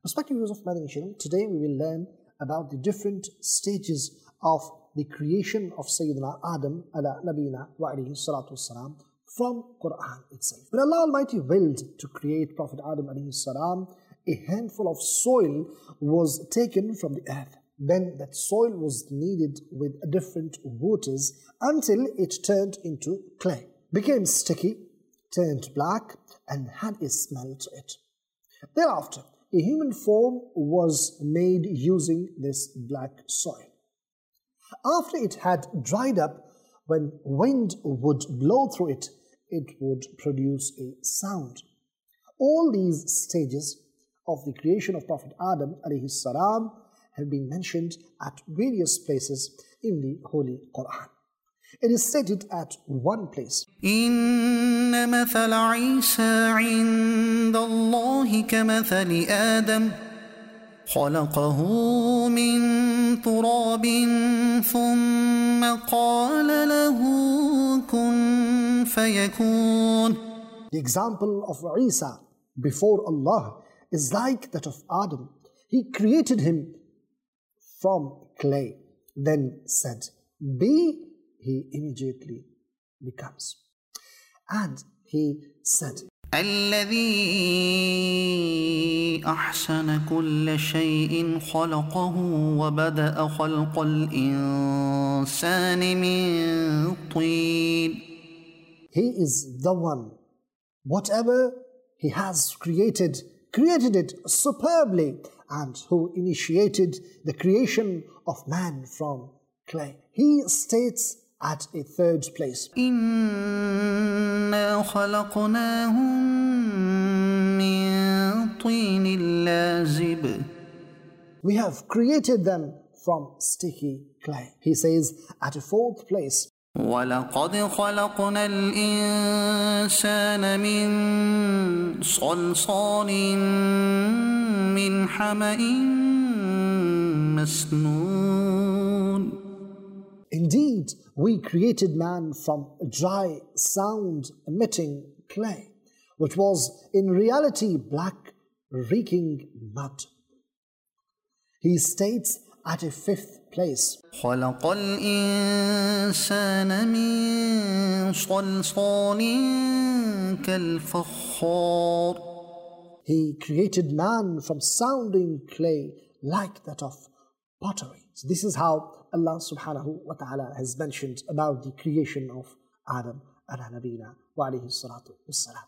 Respected viewers of Madani Channel, today we will learn about the different stages of the creation of Sayyidina Adam ala nabina wa alayhi salatu wassalam from Quran itself. When Allah Almighty willed to create Prophet Adam alayhi salam, a handful of soil was taken from the earth. Then that soil was kneaded with different waters until it turned into clay, became sticky, turned black, and had a smell to it. Thereafter, a human form was made using this black soil. After it had dried up, when wind would blow through it, it would produce a sound. All these stages of the creation of Prophet Adam alayhi salam have been mentioned at various places in the Holy Quran. It is stated at one place. إن مثل عيسى عند الله كمثل آدم خلقه من تراب ثم قال له كن فيكون. The example of Isa before Allah is like that of Adam. He created him from clay, then said, "Be," he immediately becomes. And he said, الذي أحسن كل شيء خلقه وبدأ خلق الإنسان من طين. He is the one, whatever he has created it superbly, and who initiated the creation of man from clay. He states at a third place, إنا خلقناهم من طين لازب. We have created them from sticky clay. He says at a fourth place, ولقد خلقنا الإنسان من صلصال من حمأ مسنون. Indeed, we created man from dry, sound-emitting clay, which was in reality black, reeking mud. He states at a fifth place, خلق الإنسان من صلصال كالفخار. He created man from sounding clay like that of pottery. So this is how Allah subhanahu wa ta'ala has mentioned about the creation of Adam ala nabina wa alayhi salatu wassalam.